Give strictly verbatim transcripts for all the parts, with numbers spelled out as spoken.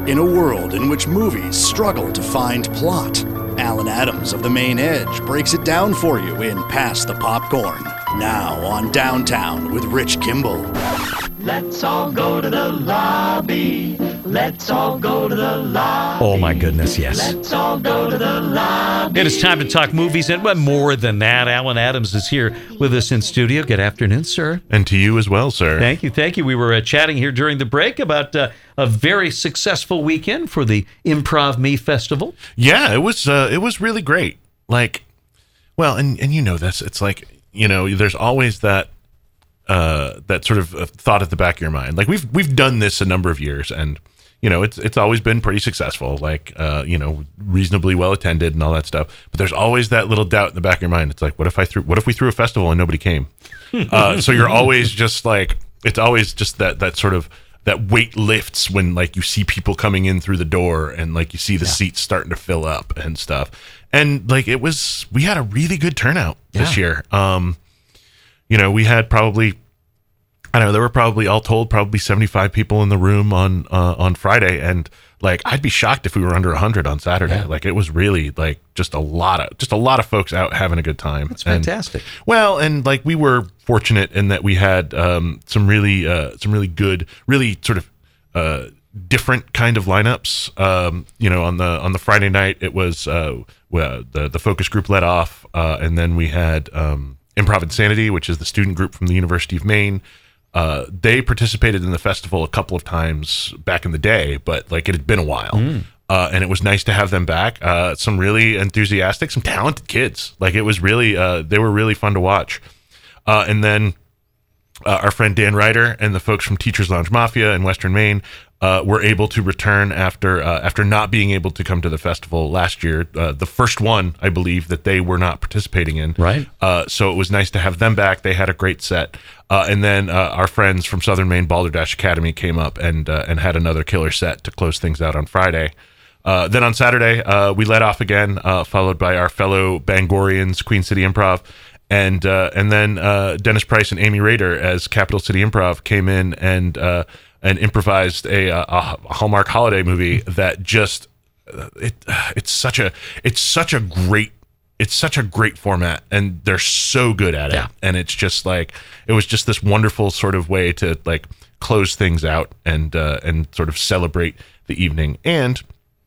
In a world in which movies struggle to find plot, Alan Adams of The Main Edge breaks it down for you in Pass the Popcorn. Now on Downtown with Rich Kimball. Let's all go to the lobby. Let's all go to the lobby. Oh, my goodness, yes. Let's all go to the lobby. It is time to talk movies, and but more than that, Alan Adams is here with us in studio. Good afternoon, sir. And to you as well, sir. Thank you, thank you. We were uh, chatting here during the break about uh, a very successful weekend for the Improv Me Festival. Yeah, it was uh, it was really great. Like, well, and, and you know this, it's like, you know, there's always that uh, that sort of thought at the back of your mind. Like, we've we've done this a number of years, and you know, it's it's always been pretty successful, like, uh, you know, reasonably well attended and all that stuff. But there's always that little doubt in the back of your mind. It's like, what if I threw, what if we threw a festival and nobody came? uh, so you're always just like, it's always just that that sort of, that weight lifts when, like, you see people coming in through the door and, like, you see the yeah. seats starting to fill up and stuff. And, like, it was, we had a really good turnout yeah. this year. Um, you know, we had probably, I don't know, there were probably, all told, probably seventy-five people in the room on uh, on Friday, and like, I'd be shocked if we were under one hundred on Saturday. Yeah. Like, it was really like just a lot of just a lot of folks out having a good time. That's fantastic. And, well, and like, we were fortunate in that we had um, some really uh, some really good, really sort of uh, different kind of lineups. Um, you know, on the on the Friday night, it was uh, well, the the focus group led off, uh, and then we had um, Improv Insanity, which is the student group from the University of Maine. Uh, they participated in the festival a couple of times back in the day, but like, it had been a while. Mm. Uh, and it was nice to have them back. Uh, some really enthusiastic, some talented kids. Like, it was really, uh, they were really fun to watch. Uh, and then uh, our friend Dan Ryder and the folks from Teachers Lounge Mafia in Western Maine uh, were able to return after uh, after not being able to come to the festival last year. Uh, the first one, I believe, that they were not participating in. Right. Uh, so it was nice to have them back. They had a great set. Uh, and then uh, our friends from Southern Maine Balderdash Academy came up and uh, and had another killer set to close things out on Friday. Uh, then on Saturday, uh, we let off again, uh, followed by our fellow Bangorians, Queen City Improv. And uh, and then uh, Dennis Price and Amy Rader as Capital City Improv came in and uh, and improvised a, a Hallmark holiday movie that just it it's such a it's such a great it's such a great format, and they're so good at it. Yeah. And it's just like, it was just this wonderful sort of way to like close things out and uh, and sort of celebrate the evening. And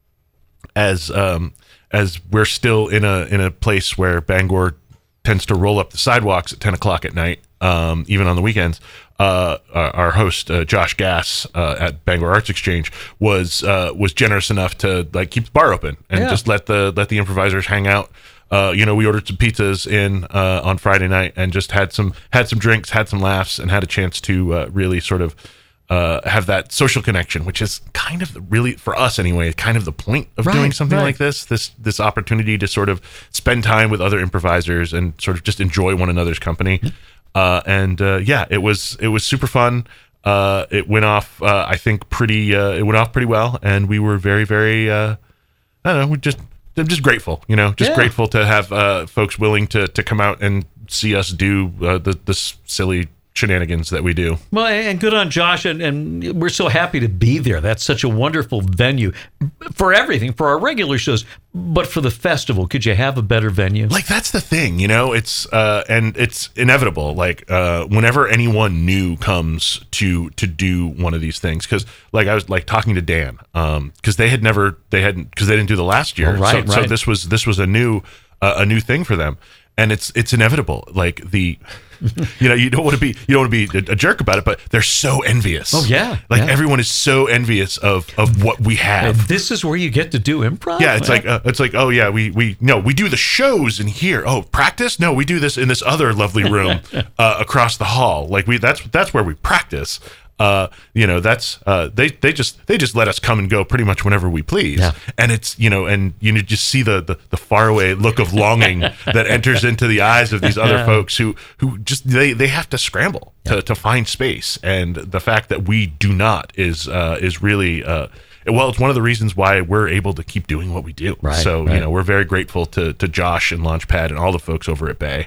as um as we're still in a in a place where Bangor tends to roll up the sidewalks at ten o'clock at night, um, even on the weekends. Uh, our host, uh, Josh Gass, uh, at Bangor Arts Exchange was, uh, was generous enough to like keep the bar open and yeah. just let the, let the improvisers hang out. Uh, you know, we ordered some pizzas in, uh, on Friday night and just had some, had some drinks, had some laughs, and had a chance to, uh, really sort of, uh, have that social connection, which is kind of the, really, for us anyway, kind of the point of right, doing something right. like this, this, this opportunity to sort of spend time with other improvisers and sort of just enjoy one another's company. Uh, and, uh, yeah, it was, it was super fun. Uh, it went off, uh, I think pretty, uh, it went off pretty well. And we were very, very, uh, I don't know, we just, I'm just grateful, you know, just yeah. grateful to have, uh, folks willing to, to come out and see us do, uh, the, this silly shenanigans that we do. Well, and good on Josh, and, and we're so happy to be there. That's such a wonderful venue for everything, for our regular shows, but for the festival. Could you have a better venue? Like, that's the thing, you know, it's uh and it's inevitable, like uh whenever anyone new comes to to do one of these things, because like I was like talking to Dan, um because they had never they hadn't because they didn't do the last year. Oh, right, so, right. so this was this was a new uh, a new thing for them. And it's it's inevitable. Like, the, you know, you don't want to be you don't want to be a, a jerk about it, but they're so envious. Oh yeah, like yeah. everyone is so envious of of what we have. And this is where you get to do improv. Yeah, it's like uh, it's like oh yeah, we we no we do the shows in here. Oh, practice? No, we do this in this other lovely room uh, across the hall. Like we that's that's where we practice. Uh, you know, that's uh, they they just they just let us come and go pretty much whenever we please, yeah. and it's you know, and you just see the, the the faraway look of longing that enters into the eyes of these other yeah. folks who who just they, they have to scramble yeah. to, to find space, and the fact that we do not is uh, is really uh, well, it's one of the reasons why we're able to keep doing what we do. Right, so right. you know, we're very grateful to to Josh and Launchpad and all the folks over at Bay.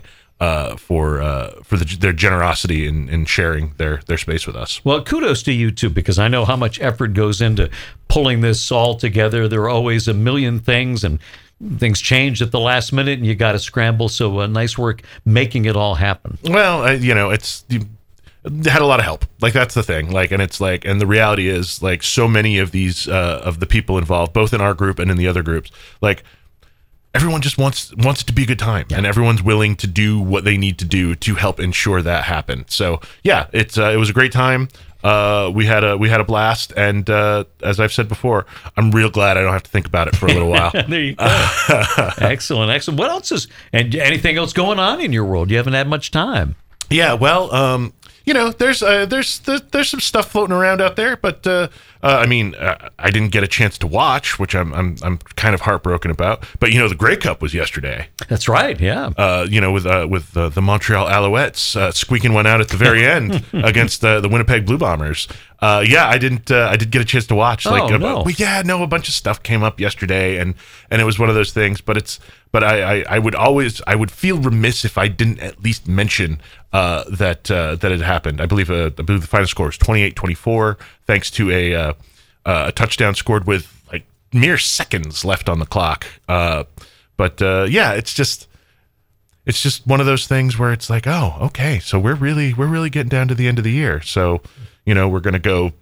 uh, for uh, for the, their generosity in, in sharing their, their space with us. Well, kudos to you, too, because I know how much effort goes into pulling this all together. There are always a million things, and things change at the last minute, and you got to scramble. So uh, nice work making it all happen. Well, uh, you know, it's... You, had a lot of help. Like, that's the thing. Like, and it's like, and the reality is, like, so many of these uh, of the people involved, both in our group and in the other groups, like, everyone just wants wants it to be a good time, yeah. and everyone's willing to do what they need to do to help ensure that happen. So, yeah, it's uh, it was a great time. Uh, we had a we had a blast, and uh, as I've said before, I'm real glad I don't have to think about it for a little while. There you go. Excellent, excellent. What else is and anything else going on in your world? You haven't had much time. Yeah, well, um, you know, there's uh, there's there's some stuff floating around out there, but uh, uh, I mean, uh, I didn't get a chance to watch, which I'm I'm I'm kind of heartbroken about. But you know, the Grey Cup was yesterday. That's right, yeah. Uh, you know, with uh, with uh, the Montreal Alouettes uh, squeaking one out at the very end against uh, the Winnipeg Blue Bombers. Uh, yeah, I didn't. Uh, I did get a chance to watch. Like, oh, uh, no. well, yeah, no, a bunch of stuff came up yesterday, and and it was one of those things. But it's. But I, I, I would always. I would feel remiss if I didn't at least mention uh, that uh, that it happened. I believe. Uh, I believe the final score was twenty-eight twenty-four, thanks to a uh, uh, a touchdown scored with like mere seconds left on the clock. Uh, but uh, yeah, it's just. It's just one of those things where it's like, oh, okay, so we're really we're really getting down to the end of the year. So, you know, we're going to go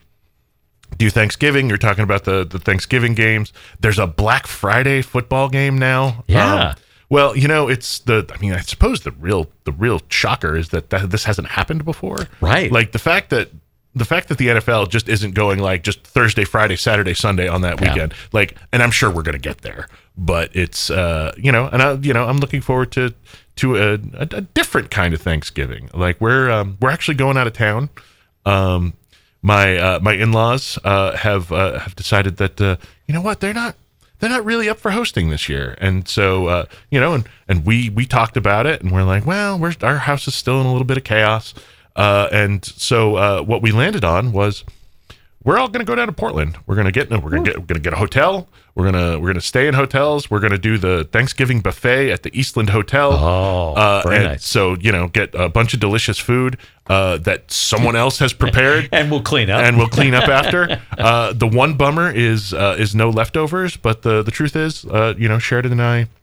do Thanksgiving. You're talking about the, the Thanksgiving games. There's a Black Friday football game now. Yeah. Um, well, you know, it's the, I mean, I suppose the real, the real shocker is that, that this hasn't happened before. Right. Like the fact that, the fact that the N F L just isn't going like just Thursday, Friday, Saturday, Sunday on that Yeah. weekend. Like, and I'm sure we're going to get there, but it's, uh, you know, and I, you know, I'm looking forward to, to a, a, a different kind of Thanksgiving. Like we're, um, we're actually going out of town. Um, my, uh, my in-laws, uh, have, uh, have decided that, uh, you know what, they're not, they're not really up for hosting this year. And so, uh, you know, and, and we, we talked about it and we're like, well, we're, our house is still in a little bit of chaos. Uh, and so, uh, what we landed on was, we're all going to go down to Portland. We're going to get, we're going to get, we're going to get a hotel. We're going to, we're going to stay in hotels. We're going to do the Thanksgiving buffet at the Eastland Hotel. Oh, uh, very and nice. So, you know, get a bunch of delicious food, uh, that someone else has prepared. And we'll clean up. And we'll clean up after. Uh, the one bummer is, uh, is no leftovers, but the, the truth is, uh, you know, Sheridan and I,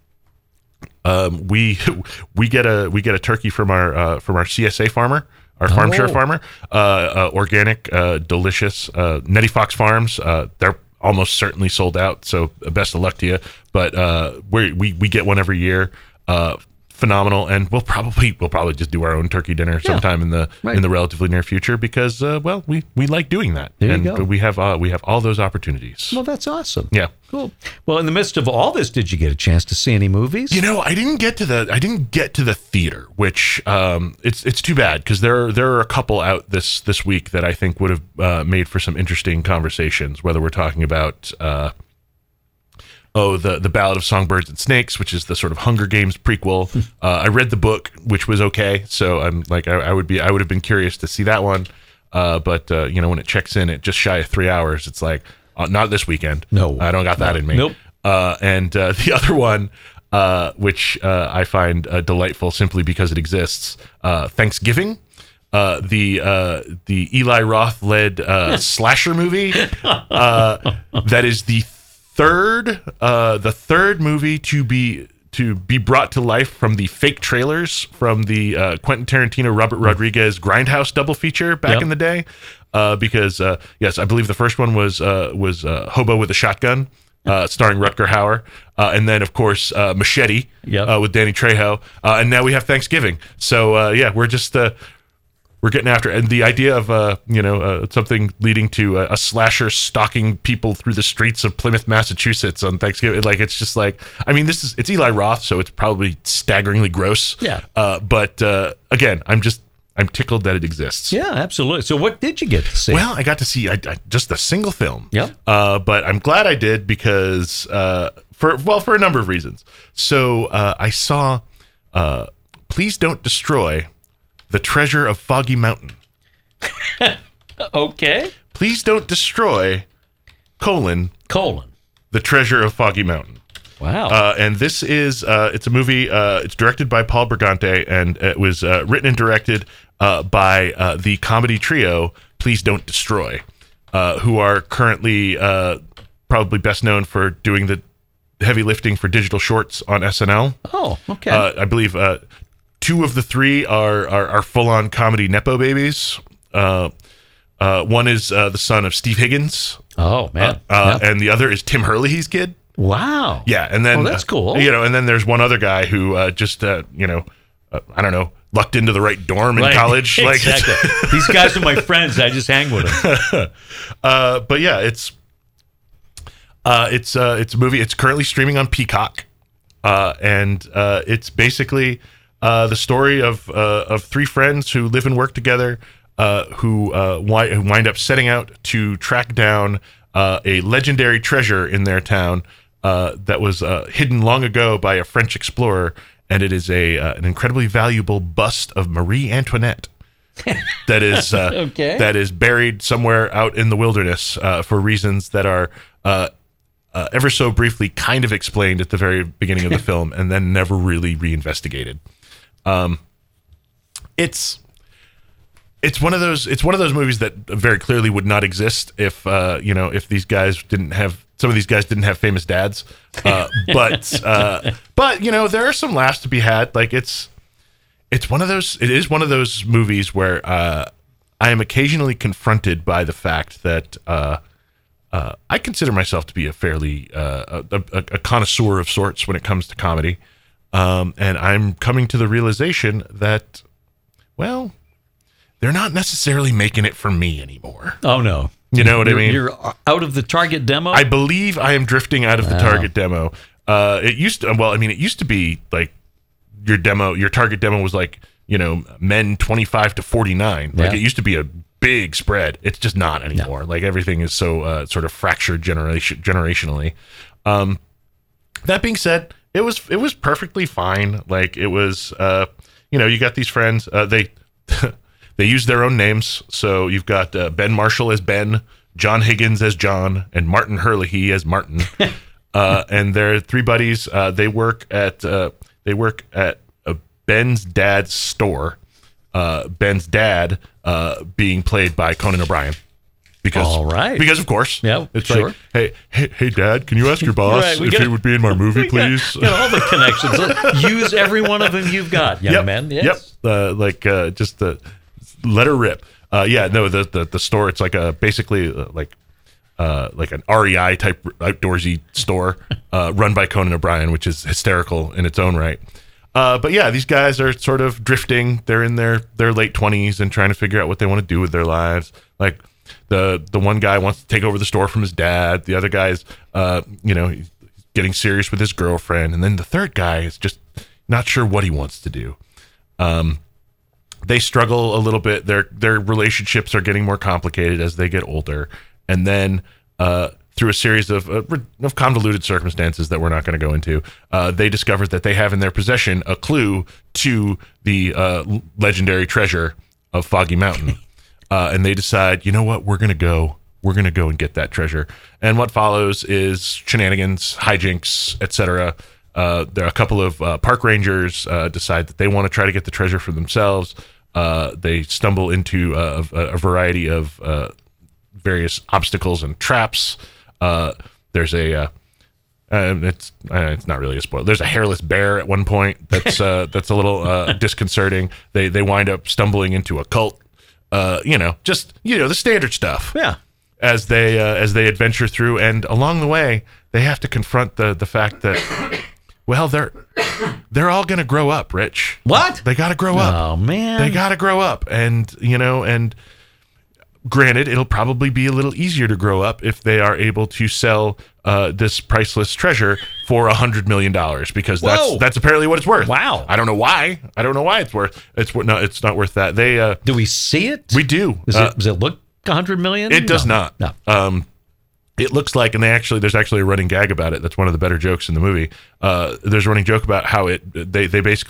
um, we, we get a, we get a turkey from our, uh, from our C S A farmer. Our farm Oh. share farmer, uh, uh, organic, uh, delicious, uh, Nettie Fox Farms. Uh, they're almost certainly sold out, so best of luck to you. But uh, we we we get one every year. Uh, phenomenal, and we'll probably we'll probably just do our own turkey dinner sometime in the right. in the relatively near future because uh, well we we like doing that. There you and go. we have uh, we have all those opportunities. Well, that's awesome. Yeah. Cool. Well, in the midst of all this, did you get a chance to see any movies? You know, I didn't get to the I didn't get to the theater, which um, it's it's too bad because there there are a couple out this this week that I think would have uh, made for some interesting conversations. Whether we're talking about uh, oh the the Ballad of Songbirds and Snakes, which is the sort of Hunger Games prequel. uh, I read the book, which was okay, so I'm like I, I would be I would have been curious to see that one, uh, but uh, you know when it checks in at just shy of three hours, it's like. Uh, not this weekend. No. I don't got that No. in me. Nope. Uh, and uh, the other one, uh, which uh, I find uh, delightful simply because it exists, uh, Thanksgiving, uh, the uh, the Eli Roth led uh, slasher movie. Uh, that is the third uh, the third movie to be to be brought to life from the fake trailers from the uh, Quentin Tarantino Robert Rodriguez Grindhouse double feature back Yep. in the day. Uh, because uh, yes, I believe the first one was uh, was uh, Hobo with a Shotgun, uh, starring Rutger Hauer, uh, and then of course uh, Machete Yep. uh, with Danny Trejo, uh, and now we have Thanksgiving. So uh, yeah, we're just uh, we're getting after it. And the idea of uh, you know uh, something leading to a, a slasher stalking people through the streets of Plymouth, Massachusetts on Thanksgiving, like it's just like I mean this is it's Eli Roth, so it's probably staggeringly gross. Yeah. Uh, but uh, again, I'm just. I'm tickled that it exists. Yeah, absolutely. So what did you get to see? Well, I got to see I, I, just a single film. Yep. Uh, but I'm glad I did because uh, for well for a number of reasons. So uh, I saw uh, Please Don't Destroy the Treasure of Foggy Mountain. Okay. Please don't destroy colon Colon. the Treasure of Foggy Mountain. Wow. Uh, and this is uh, it's a movie. Uh, it's directed by Paul Brigante, and it was uh, written and directed uh, by uh, the comedy trio Please Don't Destroy, uh, who are currently uh, probably best known for doing the heavy lifting for digital shorts on S N L. Oh, okay. Uh, I believe uh, two of the three are are, are full on comedy nepo babies. Uh, uh, one is uh, the son of Steve Higgins. Oh man. Uh, uh, Yeah. and the other is Tim Hurley's kid. Wow. Yeah, and then Oh, that's cool. uh, you know, and then there's one other guy who uh, just uh, you know, uh, I don't know, lucked into the right dorm in Right. college. Like, Exactly. These guys are my friends. I just hang with them. uh, but yeah, it's uh, it's uh, it's a movie. It's currently streaming on Peacock, uh, and uh, it's basically uh, the story of uh, of three friends who live and work together, uh, who uh, wi- who wind up setting out to track down uh, a legendary treasure in their town. Uh, that was uh, hidden long ago by a French explorer, and it is a uh, an incredibly valuable bust of Marie Antoinette that is uh, Okay. that is buried somewhere out in the wilderness uh, for reasons that are uh, uh, ever so briefly kind of explained at the very beginning of the film, and then never really reinvestigated. Um, it's it's one of those it's one of those movies that very clearly would not exist if uh, you know if these guys didn't have. Some of these guys didn't have famous dads, uh, but uh, but you know there are some laughs to be had. Like it's it's one of those. It is one of those movies where uh, I am occasionally confronted by the fact that uh, uh, I consider myself to be a fairly uh, a, a, a connoisseur of sorts when it comes to comedy, um, and I'm coming to the realization that well, they're not necessarily making it for me anymore. Oh no. You know what you're, I mean? You're out of the target demo? I believe I am drifting out of the Wow. target demo. Uh, it used to, well, I mean, it used to be like your demo, your target demo was like, you know, men twenty-five to forty-nine. Like Yeah. it used to be a big spread. It's just not anymore. Like everything is so uh, sort of fractured generation generationally. Um, that being said, it was it was perfectly fine. Like it was, uh, you know, you got these friends. Uh, they they use their own names. So you've got uh, Ben Marshall as Ben, John Higgins as John, and Martin Hurley as Martin. uh, and they're three buddies. Uh, they work at uh, they work at uh, Ben's dad's store. Uh, Ben's dad uh, being played by Conan O'Brien. Because, All right. Because of course, Yeah, it's sure. like, hey, hey, hey, Dad, can you ask your boss Right, we if gotta- he would be in my movie, We got- please? got all the connections. Use every one of them you've got, young Yep. man. Yes. Yep. Uh, like uh, just the let her rip. Uh, yeah. No. The, the the store. It's like a basically uh, like uh, like an R E I type outdoorsy store uh, run by Conan O'Brien, which is hysterical in its own right. Uh, but yeah, these guys are sort of drifting. They're in their their late twenties and trying to figure out what they want to do with their lives. Like the the one guy wants to take over the store from his dad. The other guy's uh, you know he's getting serious with his girlfriend, and then the third guy is just not sure what he wants to do. Um, they struggle a little bit. Their their relationships are getting more complicated as they get older, and then uh, through a series of uh, of convoluted circumstances that we're not going to go into, uh, they discover that they have in their possession a clue to the uh, legendary treasure of Foggy Mountain, uh, and they decide, you know what, we're going to go. We're going to go and get that treasure. And what follows is shenanigans, hijinks, et cetera. Uh, there are a couple of uh, park rangers uh, decide that they want to try to get the treasure for themselves. Uh, they stumble into uh, a, a variety of uh, various obstacles and traps. Uh, there's a uh, uh, it's uh, it's not really a spoiler. There's a hairless bear at one point that's uh, that's a little uh, disconcerting. They they wind up stumbling into a cult. Uh, you know, just you know the standard stuff. Yeah. As they uh, as they adventure through, and along the way, they have to confront the the fact that, well, they're they're all going to grow up, Rich. What? They got to grow up. Oh, man. They got to grow up, and you know, and granted, it'll probably be a little easier to grow up if they are able to sell uh, this priceless treasure for a hundred million dollars, because Whoa. that's that's apparently what it's worth. Wow. I don't know why. I don't know why it's worth. It's wor- no, it's not worth that. They uh, Do we see it? we do. Does, Uh, it, does it look one hundred million? it does No. not. No. Um, it looks like, and they actually, there's actually a running gag about it. That's one of the better jokes in the movie. Uh, there's a running joke about how it, they, they basically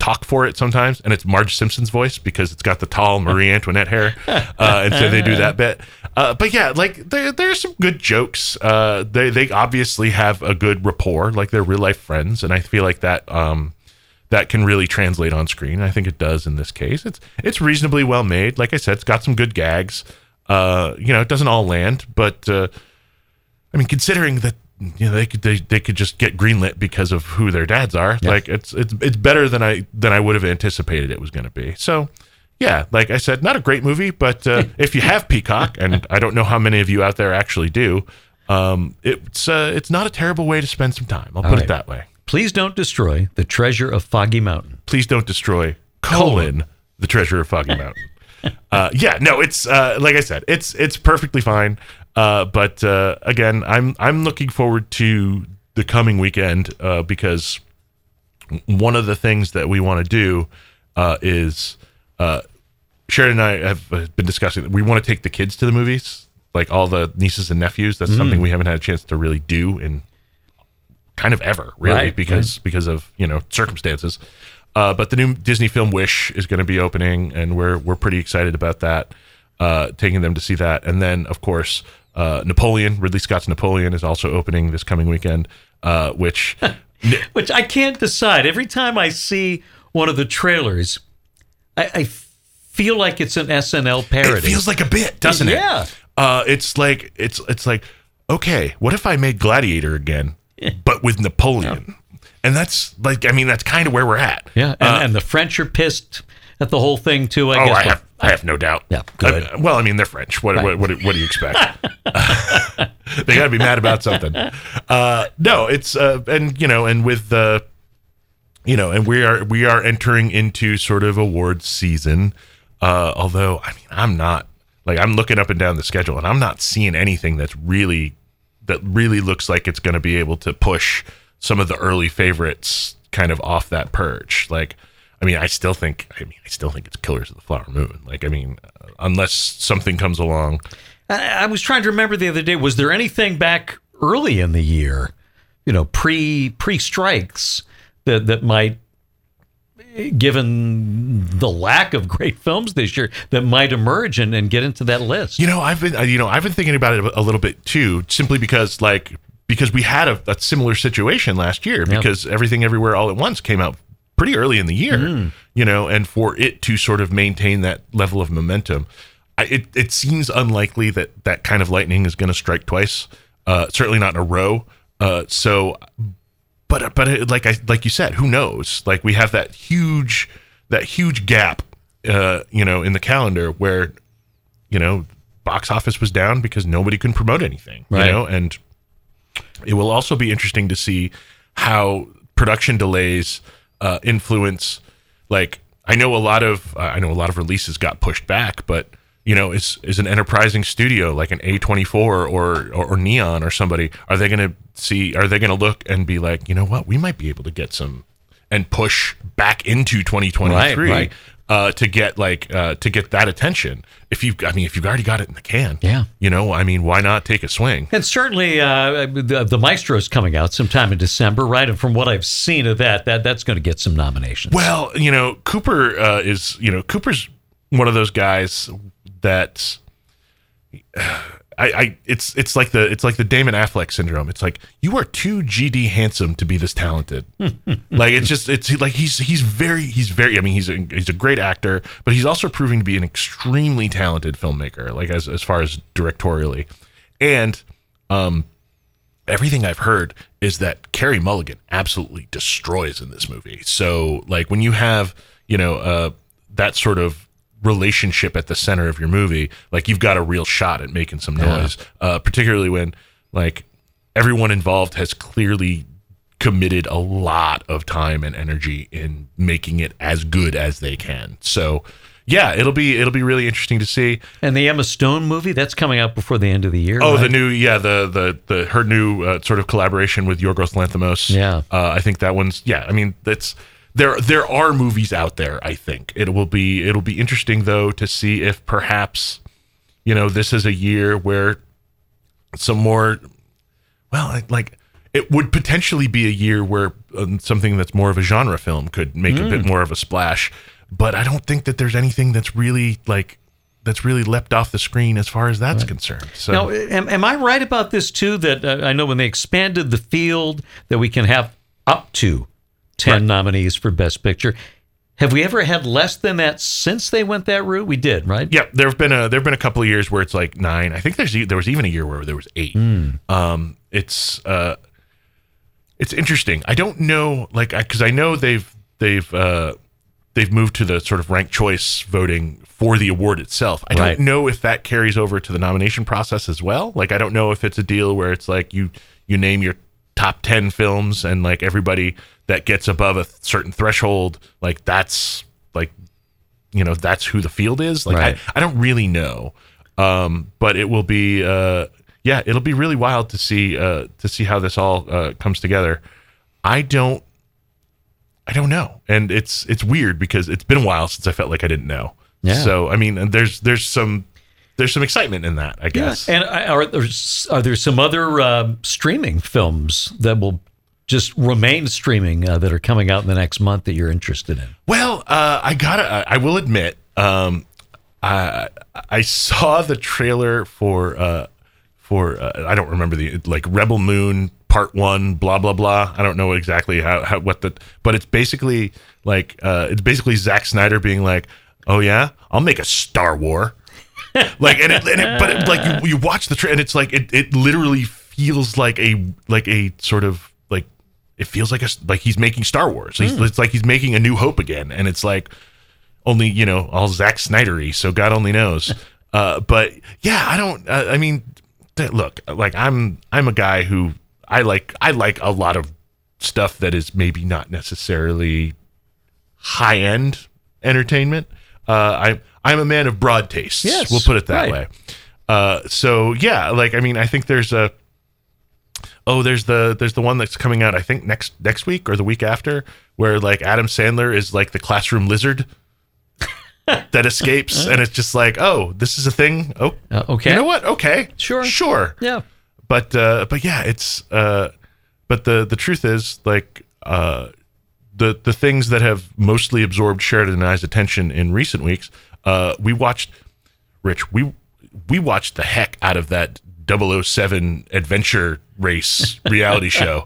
talk for it sometimes, and it's Marge Simpson's voice because it's got the tall Marie Antoinette hair, uh, and so they do that bit. Uh, but yeah, like there there's some good jokes. Uh, they they obviously have a good rapport, like they're real life friends, and I feel like that um, that can really translate on screen. I think it does in this case. It's it's reasonably well made. Like I said, it's got some good gags. Uh, you know, it doesn't all land, but uh, I mean, considering that. You know, they could they, they could just get greenlit because of who their dads are. Yeah. Like it's it's it's better than I than I would have anticipated it was going to be. So, yeah, like I said, not a great movie, but uh, if you have Peacock, and I don't know how many of you out there actually do, um, it's uh, it's not a terrible way to spend some time. I'll All put right. it that way. Please don't destroy The Treasure of Foggy Mountain. Please don't destroy colon, colon. The Treasure of Foggy Mountain. uh, yeah, no, it's uh, like I said, it's it's perfectly fine. Uh, but uh, again, I'm I'm looking forward to the coming weekend uh, because one of the things that we want to do uh, is uh, Sharon and I have been discussing that we want to take the kids to the movies, like all the nieces and nephews. That's mm. something we haven't had a chance to really do in kind of ever, really, right, because right. because of you know circumstances. Uh, but the new Disney film Wish is going to be opening, and we're we're pretty excited about that. Uh, taking them to see that, and then of course. Uh, Napoleon, Ridley Scott's Napoleon is also opening this coming weekend, uh, which... which I can't decide. Every time I see one of the trailers, I, I feel like it's an S N L parody. It feels like a bit, doesn't it? Yeah. Uh, it's like, it's it's like, okay, what if I made Gladiator again, but with Napoleon? Yeah. And that's like, I mean, that's kind of where we're at. Yeah, and, uh, and the French are pissed at the whole thing too, I oh, guess. I have, I have no doubt. Yeah, good. I, well, I mean, they're French. What, right. what, what, what do you expect? They got to be mad about something. Uh, no, it's uh, and you know, and with the, you know, and we are we are entering into sort of awards season. Uh, although, I mean, I'm not like I'm looking up and down the schedule, and I'm not seeing anything that's really that really looks like it's going to be able to push some of the early favorites kind of off that perch, like. I mean, I still think. I mean, I still think it's Killers of the Flower Moon. Like, I mean, uh, unless something comes along. I, I was trying to remember the other day. Was there anything back early in the year, you know, pre pre strikes that that might, given the lack of great films this year, that might emerge and, and get into that list? You know, I've been you know I've been thinking about it a little bit too, simply because like because we had a, a similar situation last year because yep. Everything Everywhere All at Once came out pretty early in the year, mm. you know, and for it to sort of maintain that level of momentum, I, it it seems unlikely that that kind of lightning is going to strike twice. Uh, certainly not in a row. Uh, so, but but it, like I like you said, who knows? Like we have that huge that huge gap, uh, you know, in the calendar where, you know, box office was down because nobody can promote anything, right. You know, and it will also be interesting to see how production delays. Uh, influence, like I know a lot of uh, I know a lot of releases got pushed back, but you know, is is an enterprising studio like an A twenty-four or, or or Neon or somebody, are they going to see? Are they going to look and be like, you know what, we might be able to get some and push back into twenty twenty-three right, right. Uh, to get like uh, to get that attention? If you, I mean, if you've already got it in the can, yeah, you know, I mean, why not take a swing? And certainly, uh, the, the Maestro is coming out sometime in December, right? And from what I've seen of that, that that's going to get some nominations. Well, you know, Cooper uh, is, you know, Cooper's one of those guys that. Uh, I, I it's it's like the it's like the Damon Affleck syndrome. It's like you are too G D handsome to be this talented. Like it's just it's like he's he's very he's very I mean he's a, he's a great actor, but he's also proving to be an extremely talented filmmaker. Like as as far as directorially, and um, everything I've heard is that Carey Mulligan absolutely destroys in this movie. So like when you have you know uh, that sort of relationship at the center of your movie, like you've got a real shot at making some noise, yeah. uh, particularly when like everyone involved has clearly committed a lot of time and energy in making it as good as they can. So yeah, it'll be it'll be really interesting to see. And the Emma Stone movie, that's coming out before the end of the year. Oh, right? the new yeah, the the the her new uh, sort of collaboration with Yorgos Lanthimos. Yeah, uh, I think that one's yeah. I mean that's. There, there are movies out there. I think it will be, it'll be interesting though to see if perhaps, you know, this is a year where some more, well, like it would potentially be a year where um, something that's more of a genre film could make mm. a bit more of a splash. But I don't think that there's anything that's really like that's really leapt off the screen as far as that's right. concerned. So, now, am, am I right about this too? That uh, I know when they expanded the field, that we can have up to ten right. nominees for Best Picture. Have we ever had less than that since they went that route? We did, right? Yeah, there have been a there have been a couple of years where it's like nine. I think there's there was even a year where there was eight. Mm. Um, it's uh, it's interesting. I don't know, like, because I, I know they've they've uh, they've moved to the sort of ranked choice voting for the award itself. I right. don't know if that carries over to the nomination process as well. Like, I don't know if it's a deal where it's like you you name your top ten films and like everybody that gets above a certain threshold, like that's like, you know, that's who the field is. Like, right. I, I don't really know. Um, but it will be, uh, yeah, it'll be really wild to see, uh, to see how this all, uh, comes together. I don't, I don't know. And it's, it's weird because it's been a while since I felt like I didn't know. Yeah. So, I mean, there's, there's some, there's some excitement in that, I guess. Yeah. And are there, are there some other uh, streaming films that will just remain streaming uh, that are coming out in the next month that you're interested in? Well, uh, I gotta, I will admit, um, I I saw the trailer for uh, for uh, I don't remember the like Rebel Moon Part One, blah blah blah. I don't know exactly how, how what the, but it's basically like uh, it's basically Zack Snyder being like, oh yeah, I'll make a Star War. Like and it, and it but it, like you, you watch the trailer and it's like it, it literally feels like a like a sort of like it feels like a like he's making Star Wars. He's, mm. It's like he's making A New Hope again, and it's like only, you know, all Zack Snyder-y, so God only knows. uh, but yeah, I don't. Uh, I mean, th- look, like I'm I'm a guy who I like I like a lot of stuff that is maybe not necessarily high end entertainment. Uh, I I'm a man of broad tastes. Yes, we'll put it that right. way. Uh, so yeah, like I mean, I think there's a oh, there's the there's the one that's coming out I think next next week or the week after, where like Adam Sandler is like the classroom lizard that escapes, and it's just like, oh, this is a thing. Oh, uh, okay. You know what? Okay, sure, sure, yeah. But uh, but yeah, it's uh, but the the truth is like uh. The the things that have mostly absorbed Sheridan and I's attention in recent weeks, uh, we watched, Rich, we we watched the heck out of that double oh seven adventure race reality show.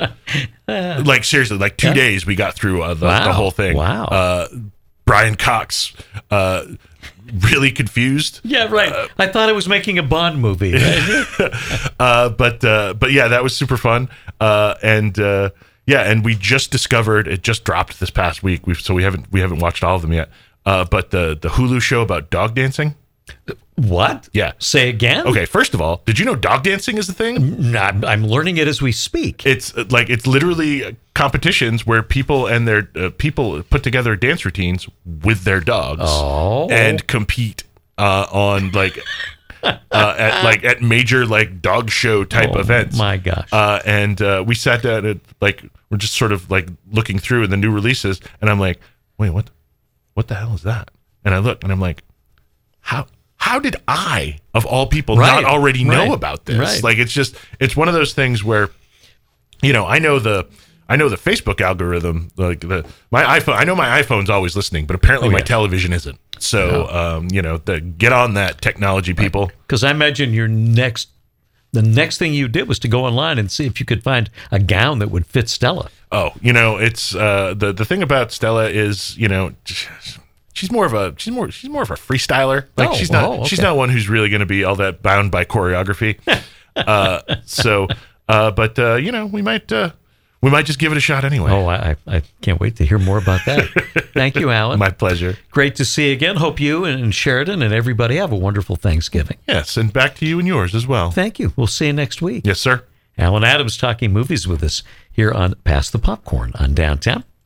Like, seriously, like two yeah. days we got through uh, the, wow. the whole thing. Wow. Uh, Brian Cox, uh, really confused. Yeah, right. Uh, I thought I was making a Bond movie. Right? uh, but, uh, but yeah, that was super fun. Uh, and... Uh, Yeah, and we just discovered it just dropped this past week. We've so we haven't we haven't watched all of them yet. Uh, but the the Hulu show about dog dancing. What? Yeah. Say again? Okay. First of all, did you know dog dancing is a thing? No, I'm, I'm learning it as we speak. It's like it's literally competitions where people and their uh, people put together dance routines with their dogs oh. and compete uh, on like. uh, at like at major like dog show type oh, events. My gosh! Uh, and uh, we sat down and like we're just sort of like looking through in the new releases, and I'm like, wait, what? What the hell is that? And I look, and I'm like, how? How did I, of all people, right. not already know right. about this? Right. Like, it's just it's one of those things where, you know, I know the. I know the Facebook algorithm, like the my iPhone. I know my iPhone's always listening, but apparently oh, my yeah. television isn't. So, no. um, you know, the, get on that technology, people. Because I imagine your next, the next thing you did was to go online and see if you could find a gown that would fit Stella. Oh, you know, it's uh, the the thing about Stella is, you know, she's more of a she's more she's more of a freestyler. Like oh, she's not oh, okay. she's not one who's really going to be all that bound by choreography. uh, so, uh, but uh, you know, we might. Uh, We might just give it a shot anyway. Oh, I, I can't wait to hear more about that. Thank you, Alan. My pleasure. Great to see you again. Hope you and Sheridan and everybody have a wonderful Thanksgiving. Yes, and back to you and yours as well. Thank you. We'll see you next week. Yes, sir. Alan Adams talking movies with us here on Pass the Popcorn on Downtown.